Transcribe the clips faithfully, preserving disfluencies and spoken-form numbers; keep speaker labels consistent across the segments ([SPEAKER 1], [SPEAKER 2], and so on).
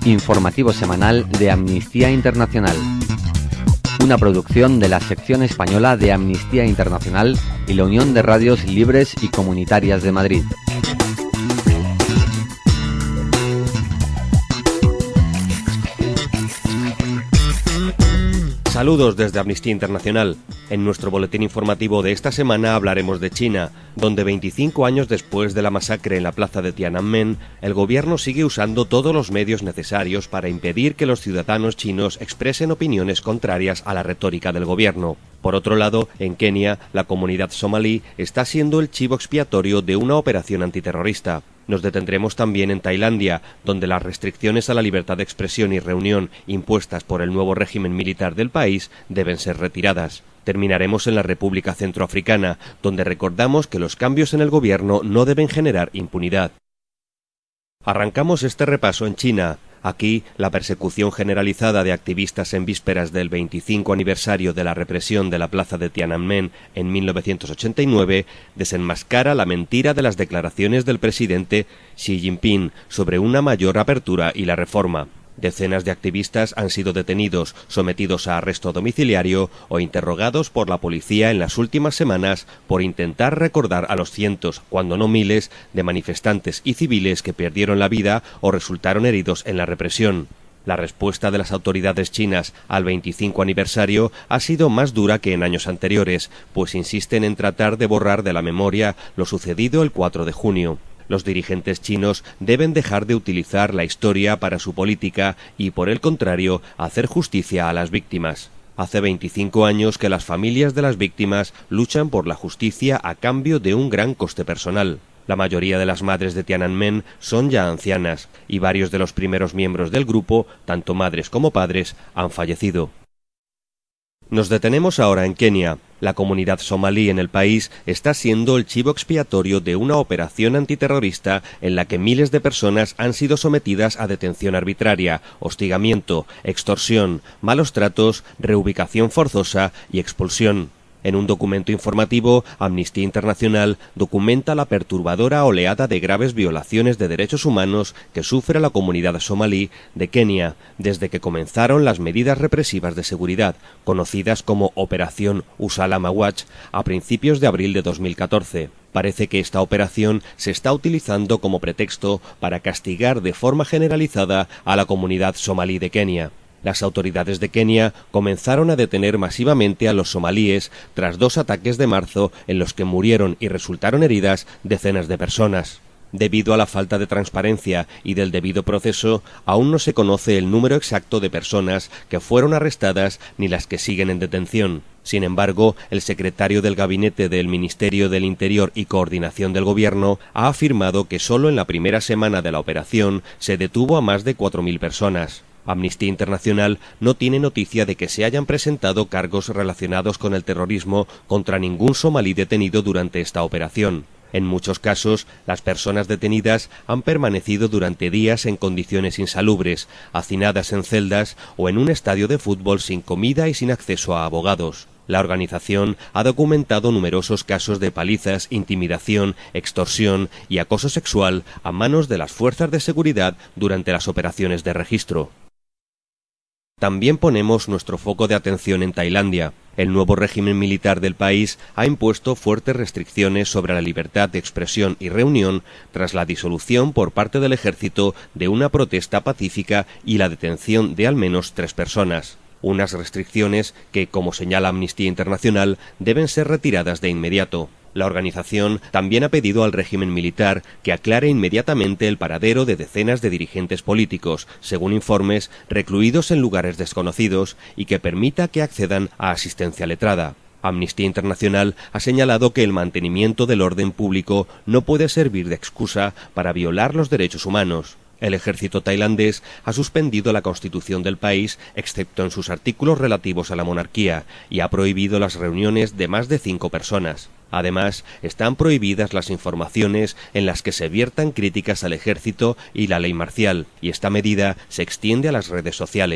[SPEAKER 1] Informativo semanal de Amnistía Internacional. Una producción de la sección española de Amnistía Internacional y la Unión de Radios Libres y Comunitarias de Madrid.
[SPEAKER 2] Saludos desde Amnistía Internacional. En nuestro boletín informativo de esta semana hablaremos de China, donde veinticinco años después de la masacre en la plaza de Tiananmen, el gobierno sigue usando todos los medios necesarios para impedir que los ciudadanos chinos expresen opiniones contrarias a la retórica del gobierno. Por otro lado, en Kenia, la comunidad somalí está siendo el chivo expiatorio de una operación antiterrorista. Nos detendremos también en Tailandia, donde las restricciones a la libertad de expresión y reunión impuestas por el nuevo régimen militar del país deben ser retiradas. Terminaremos en la República Centroafricana, donde recordamos que los cambios en el gobierno no deben generar impunidad. Arrancamos este repaso en China. Aquí, la persecución generalizada de activistas en vísperas del veinticinco aniversario de la represión de la plaza de Tiananmen en mil novecientos ochenta y nueve desenmascara la mentira de las declaraciones del presidente Xi Jinping sobre una mayor apertura y la reforma. Decenas de activistas han sido detenidos, sometidos a arresto domiciliario o interrogados por la policía en las últimas semanas por intentar recordar a los cientos, cuando no miles, de manifestantes y civiles que perdieron la vida o resultaron heridos en la represión. La respuesta de las autoridades chinas al veinticinco aniversario ha sido más dura que en años anteriores, pues insisten en tratar de borrar de la memoria lo sucedido el cuatro de junio. Los dirigentes chinos deben dejar de utilizar la historia para su política y, por el contrario, hacer justicia a las víctimas. Hace veinticinco años que las familias de las víctimas luchan por la justicia a cambio de un gran coste personal. La mayoría de las madres de Tiananmen son ya ancianas y varios de los primeros miembros del grupo, tanto madres como padres, han fallecido. Nos detenemos ahora en Kenia. La comunidad somalí en el país está siendo el chivo expiatorio de una operación antiterrorista en la que miles de personas han sido sometidas a detención arbitraria, hostigamiento, extorsión, malos tratos, reubicación forzosa y expulsión. En un documento informativo, Amnistía Internacional documenta la perturbadora oleada de graves violaciones de derechos humanos que sufre la comunidad somalí de Kenia desde que comenzaron las medidas represivas de seguridad, conocidas como Operación Usalama Watch, a principios de abril de dos mil catorce. Parece que esta operación se está utilizando como pretexto para castigar de forma generalizada a la comunidad somalí de Kenia. Las autoridades de Kenia comenzaron a detener masivamente a los somalíes tras dos ataques de marzo en los que murieron y resultaron heridas decenas de personas. Debido a la falta de transparencia y del debido proceso, aún no se conoce el número exacto de personas que fueron arrestadas ni las que siguen en detención. Sin embargo, el secretario del Gabinete del Ministerio del Interior y Coordinación del Gobierno ha afirmado que solo en la primera semana de la operación se detuvo a más de cuatro mil personas. Amnistía Internacional no tiene noticia de que se hayan presentado cargos relacionados con el terrorismo contra ningún somalí detenido durante esta operación. En muchos casos, las personas detenidas han permanecido durante días en condiciones insalubres, hacinadas en celdas o en un estadio de fútbol sin comida y sin acceso a abogados. La organización ha documentado numerosos casos de palizas, intimidación, extorsión y acoso sexual a manos de las fuerzas de seguridad durante las operaciones de registro. También ponemos nuestro foco de atención en Tailandia. El nuevo régimen militar del país ha impuesto fuertes restricciones sobre la libertad de expresión y reunión tras la disolución por parte del ejército de una protesta pacífica y la detención de al menos tres personas. Unas restricciones que, como señala Amnistía Internacional, deben ser retiradas de inmediato. La organización también ha pedido al régimen militar que aclare inmediatamente el paradero de decenas de dirigentes políticos, según informes, recluidos en lugares desconocidos y que permita que accedan a asistencia letrada. Amnistía Internacional ha señalado que el mantenimiento del orden público no puede servir de excusa para violar los derechos humanos. El ejército tailandés ha suspendido la constitución del país, excepto en sus artículos relativos a la monarquía, y ha prohibido las reuniones de más de cinco personas. Además, están prohibidas las informaciones en las que se viertan críticas al ejército y la ley marcial, y esta medida se extiende a las redes sociales.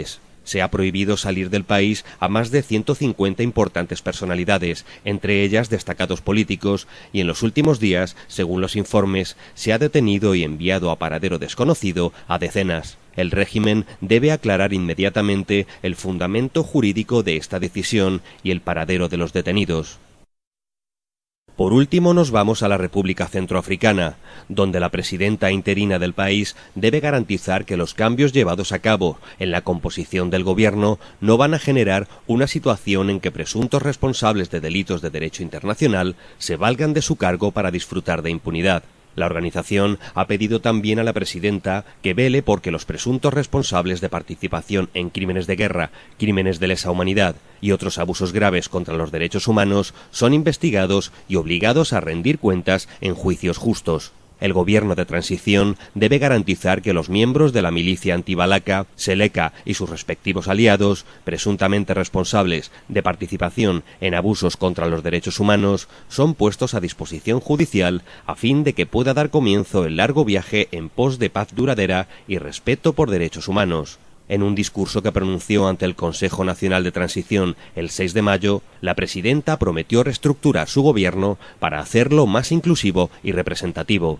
[SPEAKER 2] Se ha prohibido salir del país a más de ciento cincuenta importantes personalidades, entre ellas destacados políticos, y en los últimos días, según los informes, se ha detenido y enviado a paradero desconocido a decenas. El régimen debe aclarar inmediatamente el fundamento jurídico de esta decisión y el paradero de los detenidos. Por último, nos vamos a la República Centroafricana, donde la presidenta interina del país debe garantizar que los cambios llevados a cabo en la composición del gobierno no van a generar una situación en que presuntos responsables de delitos de derecho internacional se valgan de su cargo para disfrutar de impunidad. La organización ha pedido también a la presidenta que vele porque los presuntos responsables de participación en crímenes de guerra, crímenes de lesa humanidad y otros abusos graves contra los derechos humanos son investigados y obligados a rendir cuentas en juicios justos. El gobierno de transición debe garantizar que los miembros de la milicia antibalaka, Seleka y sus respectivos aliados, presuntamente responsables de participación en abusos contra los derechos humanos, son puestos a disposición judicial a fin de que pueda dar comienzo el largo viaje en pos de paz duradera y respeto por derechos humanos. En un discurso que pronunció ante el Consejo Nacional de Transición el seis de mayo, la presidenta prometió reestructurar su gobierno para hacerlo más inclusivo y representativo.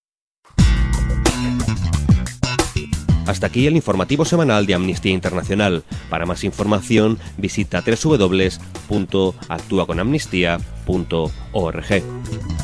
[SPEAKER 2] Hasta aquí el informativo semanal de Amnistía Internacional. Para más información, visita doble u doble u doble u punto actúa con amnistía punto org.